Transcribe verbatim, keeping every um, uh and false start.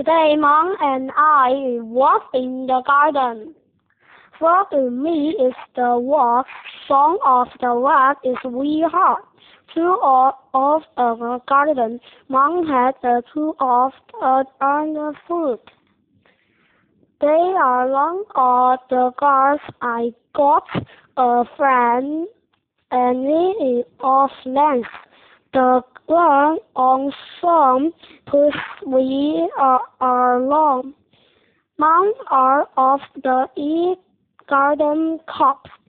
Today, Mom and I walk in the garden. For me is the walk, song of the walk is we heart. Two of, of the garden, Mom had the two of uh, on the foot. They are long of the grass. I got a friend and it of length. The ground on some push we are, are long. Mount are of the e garden cups.